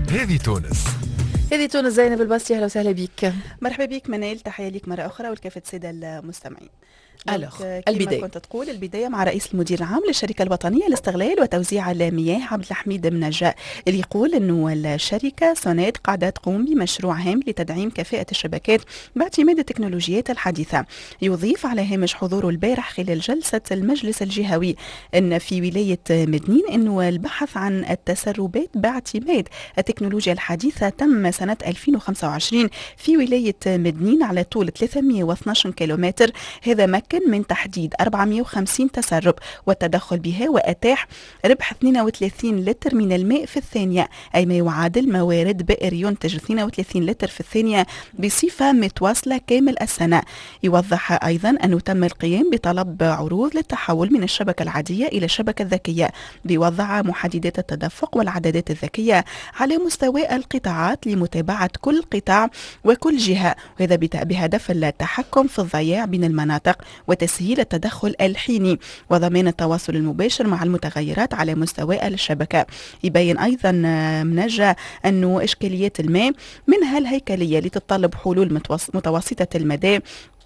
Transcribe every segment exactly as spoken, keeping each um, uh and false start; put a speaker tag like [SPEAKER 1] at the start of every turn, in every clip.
[SPEAKER 1] هذه تونس.
[SPEAKER 2] هذه تونس. زينب الباستي، اهلا وسهلا بك.
[SPEAKER 3] مرحبا بك منال، تحيه لك مره اخرى ولكافه الساده المستمعين.
[SPEAKER 2] الوغ
[SPEAKER 3] البدايه كنت تقول البدايه مع رئيس المدير العام للشركه الوطنيه لاستغلال وتوزيع المياه عبد الحميد منجا، اللي يقول انه الشركه سونيد قاعده تقوم بمشروع هام لتدعيم كفاءه الشبكات باعتماد التكنولوجيات الحديثه. يضيف على هامش حضوره البارح خلال جلسه المجلس الجهوي ان في ولايه مدنين انه البحث عن التسربات باعتماد التكنولوجيا الحديثه تم سنه ألفين وخمسة وعشرين في ولايه مدنين على طول ثلاثمئة واثناشر كيلومتر. هذا مكن من تحديد أربعمئة وخمسين تسرب والتدخل بها، وأتاح ربح اثنين وثلاثين لتر من الماء في الثانية، أي ما يعادل موارد بئر ينتج اثنين وثلاثين لتر في الثانية بصفة متواصلة كامل السنة. يوضح أيضا أنه تم القيام بطلب عروض للتحول من الشبكة العادية إلى الشبكة الذكية بوضع محددات التدفق والعدادات الذكية على مستوى القطاعات لمتابعة كل قطاع وكل جهة، وهذا بهدف التحكم في الضياع بين المناطق وتسهيل التدخل الحيني وضمان التواصل المباشر مع المتغيرات على مستوى الشبكة. يبين أيضا منجا أنه إشكاليات الماء منها الهيكلية لتتطلب حلول متوسطة المدى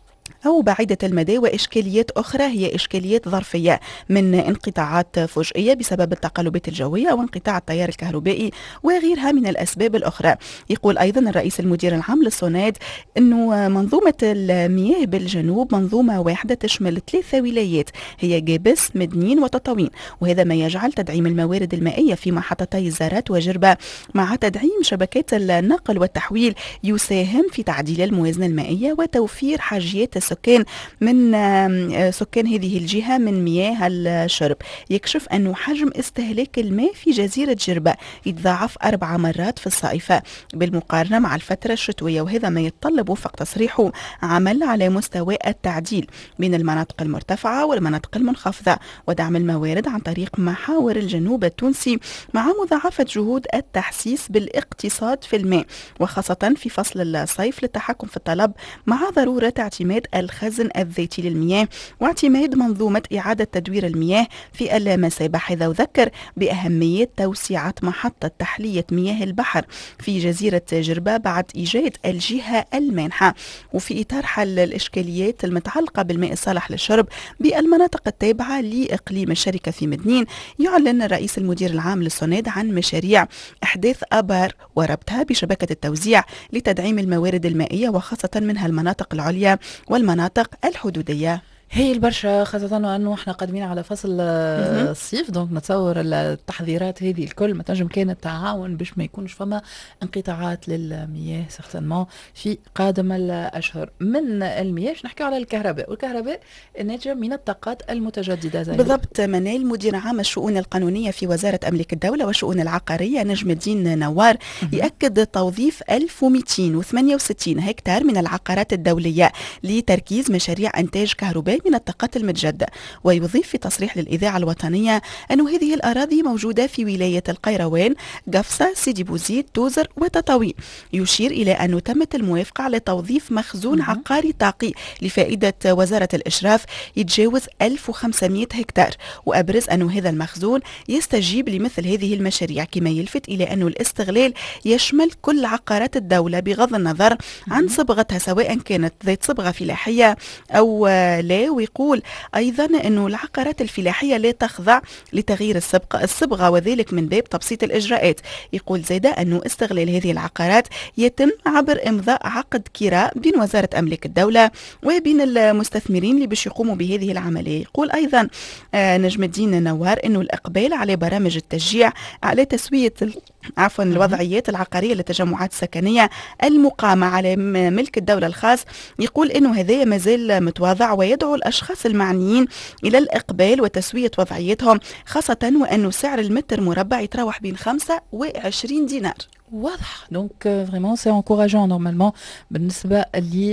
[SPEAKER 3] أو بعيدة المدى، وإشكاليات أخرى هي إشكاليات ظرفية من انقطاعات فجئية بسبب التقلبات الجوية أو انقطاع التيار الكهربائي وغيرها من الأسباب الأخرى. يقول أيضا الرئيس المدير العام للسونيد أنه منظومة المياه بالجنوب منظومة واحدة تشمل ثلاثة ولايات هي جابس مدنين وتطاوين، وهذا ما يجعل تدعيم الموارد المائية في محطتي الزارات وجربة مع تدعيم شبكات النقل والتحويل يساهم في تعديل الموازنة المائية وتوفير حاجيات السكان من سكان هذه الجهة من مياه الشرب. يكشف أنه حجم استهلاك الماء في جزيرة جربة يتضاعف أربع مرات في الصيف بالمقارنة مع الفترة الشتوية، وهذا ما يتطلب وفق تصريحه عمل على مستوى التعديل بين المناطق المرتفعة والمناطق المنخفضة ودعم الموارد عن طريق محاور الجنوب التونسي مع مضاعفة جهود التحسيس بالاقتصاد في الماء وخاصة في فصل الصيف للتحكم في الطلب، مع ضرورة اعتماد الخزن الذاتي للمياه واعتماد منظومة إعادة تدوير المياه في المسابح. إذا وذكر بأهمية توسعة محطة تحلية مياه البحر في جزيرة جربة بعد إيجاد الجهة المانحة، وفي إطار حل الإشكاليات المتعلقة بالماء الصالح للشرب بالمناطق التابعة لإقليم الشركة في مدنين. يعلن الرئيس المدير العام للسونيد عن مشاريع إحداث آبار وربطها بشبكة التوزيع لتدعيم الموارد المائية وخاصة منها المناطق العليا والمناطق الحدودية.
[SPEAKER 2] هي البرشا، خاصة أنه احنا قادمين على فصل الصيف، دونك نتصور التحذيرات هذه الكل ما تنجم كان التعاون باش ما يكونش فما انقطاعات للمياه سيغتانمون في قادم الأشهر. من المياه نحكي على الكهرباء، والكهرباء الناتجة من الطاقات المتجددة. زي
[SPEAKER 3] بالضبط منال. مدير عام الشؤون القانونية في وزارة أملاك الدولة والشؤون العقارية نجم الدين نوار يأكد توظيف ألف ومئتين وثمانية وستين هكتار من العقارات الدولية لتركيز مشاريع إنتاج كهرباء من الطاقات المتجددة. ويضيف في تصريح للإذاعة الوطنية أن هذه الأراضي موجودة في ولاية القيروان، قفصة، سيدي بوزيد، توزر وتطاوين. يشير إلى أنه تمت الموافقة على توظيف مخزون عقاري طاقي لفائدة وزارة الإشراف يتجاوز ألف وخمسمئة هكتار، وأبرز أن هذا المخزون يستجيب لمثل هذه المشاريع، كما يلفت إلى أن الاستغلال يشمل كل عقارات الدولة بغض النظر عن صبغتها سواء كانت ذات صبغة فلاحية أو لا. ويقول أيضا أنه العقارات الفلاحية لا تخضع لتغيير الصبغة الصبغة وذلك من باب تبسيط الإجراءات. يقول زيدا أنه استغلال هذه العقارات يتم عبر إمضاء عقد كراء بين وزارة أملاك الدولة وبين المستثمرين اللي باش يقوموا بهذه العملية. يقول أيضا نجم الدين نوار أنه الإقبال على برامج التشجيع على تسوية عفوا الوضعيات العقارية للتجمعات السكنية المقامة على ملك الدولة الخاص، يقول أنه هذا مازال متواضع ويدعو الأشخاص المعنيين إلى الإقبال وتسوية وضعيتهم، خاصة وأنه سعر المتر مربع يتراوح بين خمسة وعشرين دينار.
[SPEAKER 2] واضح. دونك فريمون سي انكوراجون نورمالمون بالنسبه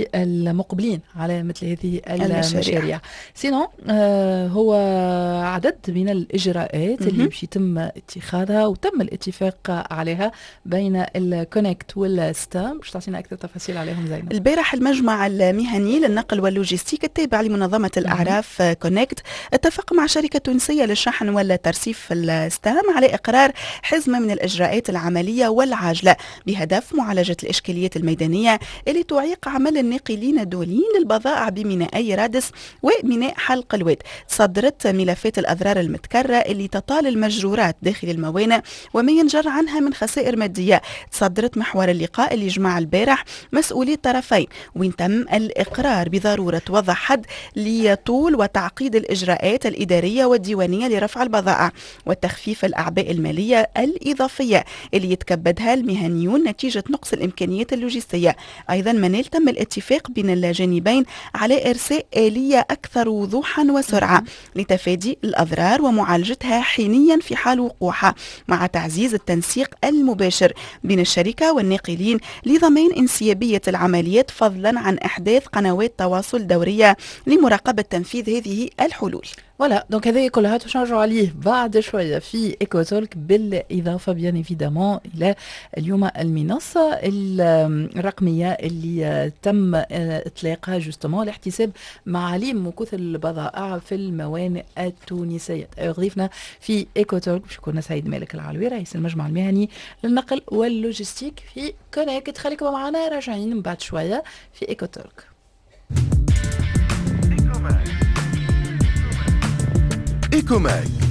[SPEAKER 2] للمقبلين على مثل هذه المشاريع. سينون آه هو عدد من الاجراءات اللي باش يتم اتخاذها وتم الاتفاق عليها بين الكونكت والستام. باش تعطينا اكثر تفاصيل عليهم زينب.
[SPEAKER 3] البارح المجمع المهني للنقل واللوجستيك التابع لمنظمه الاعراف كونكت اتفق مع شركه تونسيه للشحن والترسيف الستام على اقرار حزمه من الاجراءات العمليه والعملية عاجلة بهدف معالجة الإشكاليات الميدانية اللي تعيق عمل الناقلين الدوليين للبضائع بمينائي رادس وميناء حلق الواد. تصدرت ملفات الأضرار المتكررة اللي تطال المجرورات داخل الموانئ وما ينجر عنها من خسائر مادية. تصدرت محور اللقاء اللي جمع البارح مسؤولي الطرفين، وين تم الإقرار بضرورة وضع حد لطول وتعقيد الإجراءات الإدارية والديوانية لرفع البضائع وتخفيف الأعباء المالية الإضافية اللي يتكبدها المهنيون نتيجة نقص الإمكانيات اللوجستية. أيضا منال تم الاتفاق بين الجانبين على إرساء آلية أكثر وضوحا وسرعة لتفادي الأضرار ومعالجتها حينيا في حال وقوعها، مع تعزيز التنسيق المباشر بين الشركة والناقلين لضمان انسيابية العمليات، فضلا عن إحداث قنوات تواصل دورية لمراقبة تنفيذ هذه الحلول.
[SPEAKER 2] ولا دونك هذه كلها تشارجوا عليه بعد شويه في ايكو تولك، بالاضافه بيان ايفيدامون الى اليوم المنصه الرقميه اللي تم اطلاقها جوستومون لاحتساب معاليم مكوث البضائع في الموانئ التونسيه. ضيفنا في ايكو تولك باش يكون سعيد مالك العلوي رئيس المجمع المهني للنقل واللوجستيك في كونكت. خليكم معنا راجعين من بعد شويه في ايكو تولك.
[SPEAKER 1] إيكوماك